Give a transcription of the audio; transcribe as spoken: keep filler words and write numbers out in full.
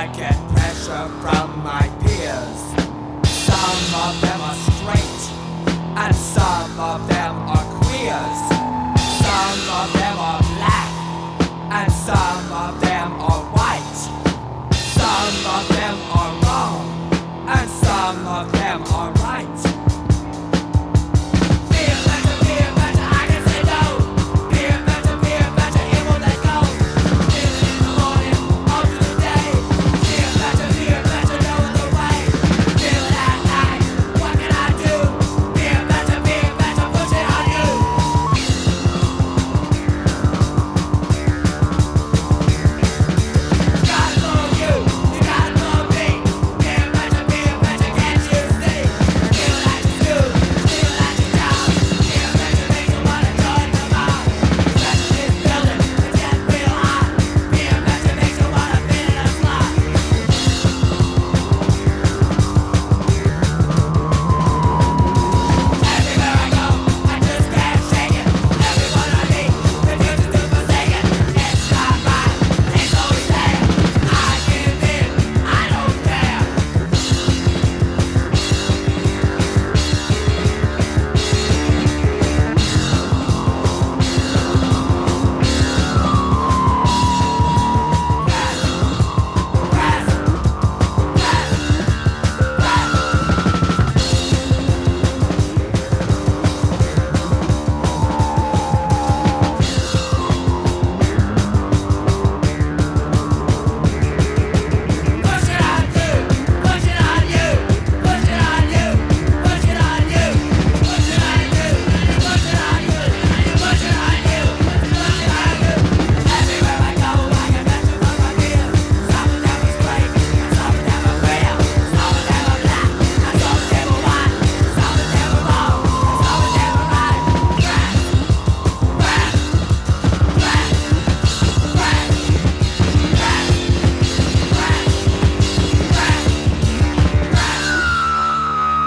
I get pressure from my peers. Some of them are straight, and some of them are queers. Some of them are black, and some of them are